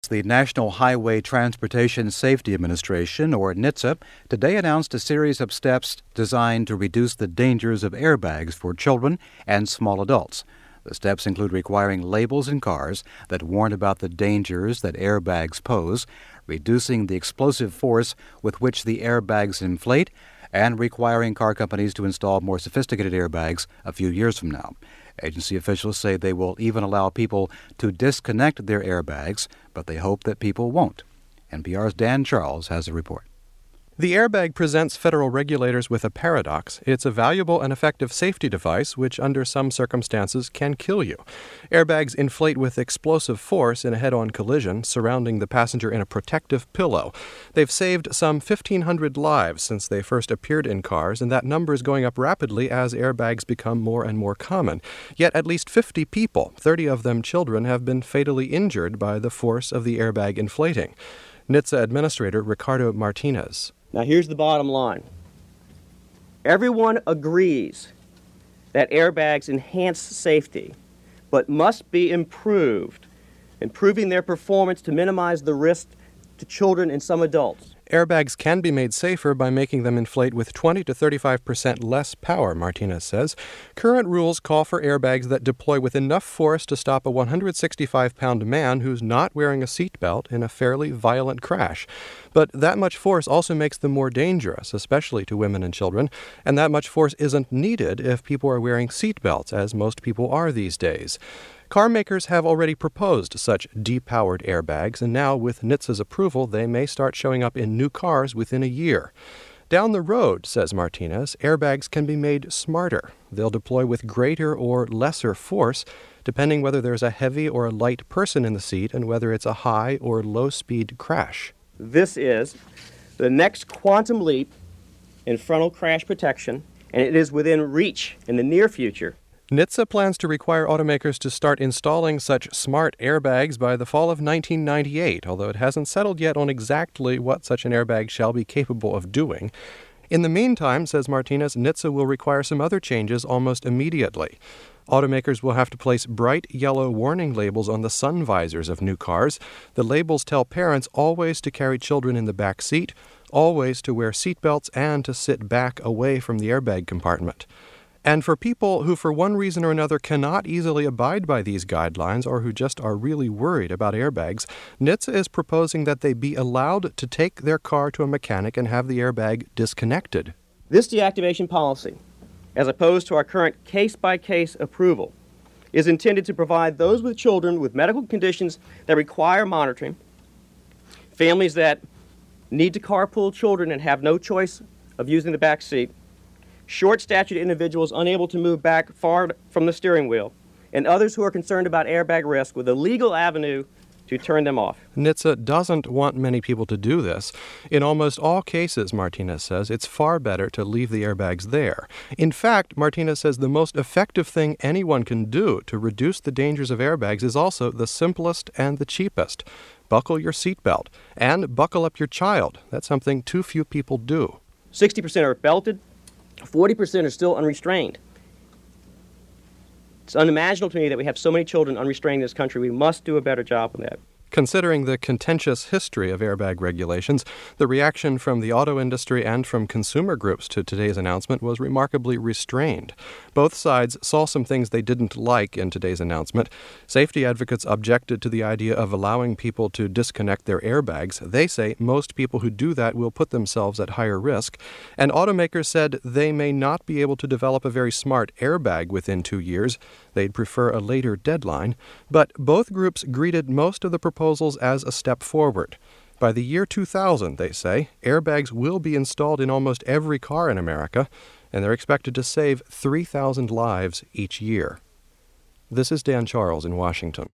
The National Highway Transportation Safety Administration, or NHTSA, today announced a series of steps designed to reduce the dangers of airbags for children and small adults. The steps include requiring labels in cars that warn about the dangers that airbags pose, reducing the explosive force with which the airbags inflate, and requiring car companies to install more sophisticated airbags a few years from now. Agency officials say they will even allow people to disconnect their airbags, but they hope that people won't. NPR's Dan Charles has a report. The airbag presents federal regulators with a paradox. It's a valuable and effective safety device which, under some circumstances, can kill you. Airbags inflate with explosive force in a head-on collision, surrounding the passenger in a protective pillow. They've saved some 1,500 lives since they first appeared in cars, and that number is going up rapidly as airbags become more and more common. Yet at least 50 people, 30 of them children, have been fatally injured by the force of the airbag inflating. NHTSA Administrator Ricardo Martinez. Now here's the bottom line. Everyone agrees that airbags enhance safety, but must be improving their performance to minimize the risk to children and some adults. Airbags can be made safer by making them inflate with 20 to 35% less power, Martinez says. Current rules call for airbags that deploy with enough force to stop a 165-pound man who's not wearing a seatbelt in a fairly violent crash. But that much force also makes them more dangerous, especially to women and children, and that much force isn't needed if people are wearing seatbelts, as most people are these days. Car makers have already proposed such depowered airbags, and now, with NHTSA's approval, they may start showing up in new cars within a year. Down the road, says Martinez, airbags can be made smarter. They'll deploy with greater or lesser force, depending whether there's a heavy or a light person in the seat and whether it's a high or low-speed crash. This is the next quantum leap in frontal crash protection, and it is within reach in the near future. NHTSA plans to require automakers to start installing such smart airbags by the fall of 1998, although it hasn't settled yet on exactly what such an airbag shall be capable of doing. In the meantime, says Martinez, NHTSA will require some other changes almost immediately. Automakers will have to place bright yellow warning labels on the sun visors of new cars. The labels tell parents always to carry children in the back seat, always to wear seatbelts, and to sit back away from the airbag compartment. And for people who for one reason or another cannot easily abide by these guidelines or who just are really worried about airbags, NHTSA is proposing that they be allowed to take their car to a mechanic and have the airbag disconnected. This deactivation policy, as opposed to our current case-by-case approval, is intended to provide those with children with medical conditions that require monitoring, families that need to carpool children and have no choice of using the back seat, short-statured individuals unable to move back far from the steering wheel, and others who are concerned about airbag risk with a legal avenue to turn them off. NHTSA doesn't want many people to do this. In almost all cases, Martinez says, it's far better to leave the airbags there. In fact, Martinez says the most effective thing anyone can do to reduce the dangers of airbags is also the simplest and the cheapest. Buckle your seatbelt and buckle up your child. That's something too few people do. 60% are belted. 40% are still unrestrained. It's unimaginable to me that we have so many children unrestrained in this country. We must do a better job on that. Considering the contentious history of airbag regulations, the reaction from the auto industry and from consumer groups to today's announcement was remarkably restrained. Both sides saw some things they didn't like in today's announcement. Safety advocates objected to the idea of allowing people to disconnect their airbags. They say most people who do that will put themselves at higher risk. And automakers said they may not be able to develop a very smart airbag within 2 years. They'd prefer a later deadline. But both groups greeted most of the proposals as a step forward. By the year 2000, they say, airbags will be installed in almost every car in America, and they're expected to save 3,000 lives each year. This is Dan Charles in Washington.